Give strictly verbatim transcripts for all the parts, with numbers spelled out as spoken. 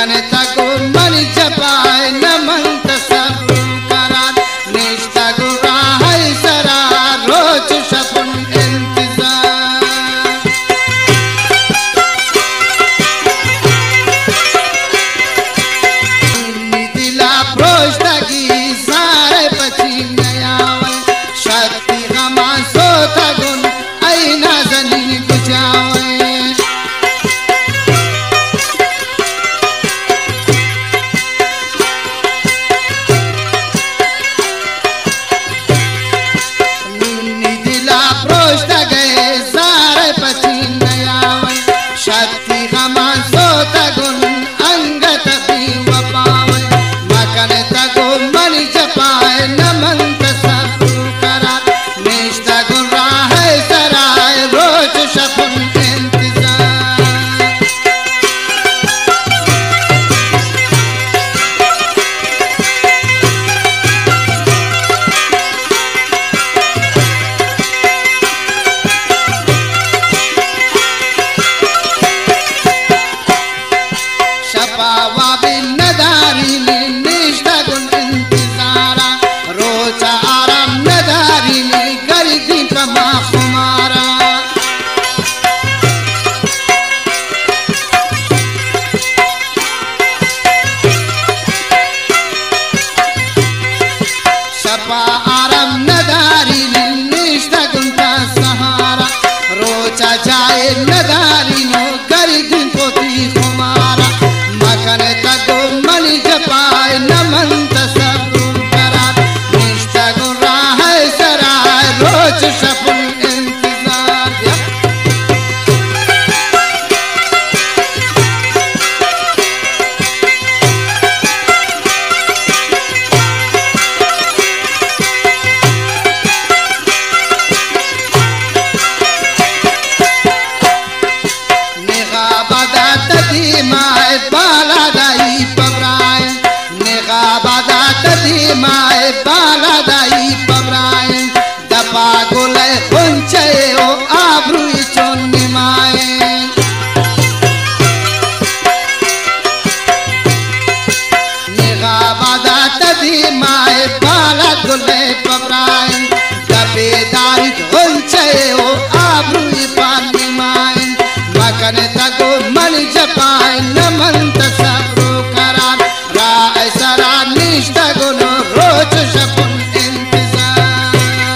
मकन तको मन जपाए न मंत सब करार निष्ठा गुरा है सरा रोज शपुन इंतजार दिला प्रोष्टगी सारे पची नयावन शक्ति हमा सोता गुण ऐना जनी बुझावे शक्ति हमा सोता गुण अंगत भी वपावन मकन तको मन जपाए न मंत सब करार निष्ठा गुण है सराय रोज शपुन इंतजार शपावा बिन्नदारी ने निष्ठा गुण इंतजारा रोचा आराम नदारी ने गरीबी कमा खुमारा शपा आराम नदारी ने निष्ठा गुण का सहारा रोचा जाए नदारी नो गरीबी पोती खुमारा मकन तको मन जपाए न मंत सब करार निष्ठा गुरा है सराय रोज शपुन इंतजार निगाबादा तदी माए बालादाई पबराए निगाबादा तदी माए बालादाई पबराए दपा गोले हुंचे ओ आब्रुई चोन निमाए निगाबादा तदी माए बाला गोले पबराए दबेदारी हुंचे ओ आब्रुई पान निमाए मकन तको मन जपाए न मंत सब करार राय सरा निष्ठा गुण रोज शपुन इंतजार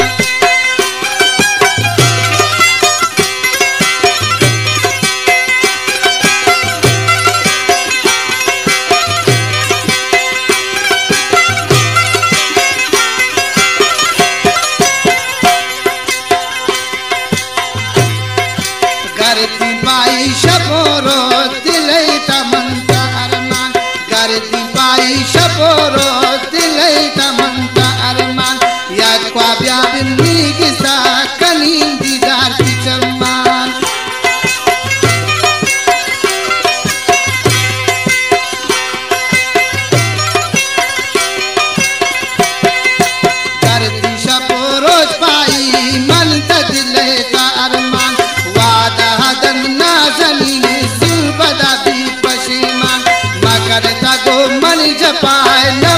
करती बाई शपोरो दिलै तमंत अरमान करती बाई शपोरो दिलै तमंत अरमान या क्वा ब्याबिन नीगिसा कनी दीदार की चम्मान करती शपोरो पाई मन दिलै ता अरमान वादा नाजनी सुबदा भी पशीमान मकर तको मन जपाए न